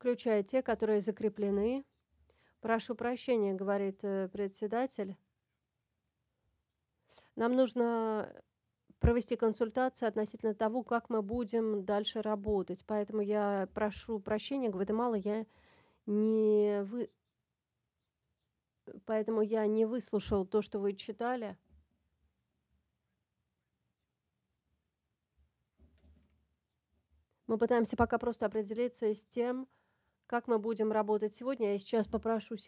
включая те, которые закреплены. Прошу прощения, говорит председатель. Нам нужно провести консультацию относительно того, как мы будем дальше работать. Поэтому я прошу прощения, Гватемала, не вы поэтому я не выслушал то, что вы читали. Мы пытаемся пока просто определиться с тем, как мы будем работать сегодня. Я сейчас попрошу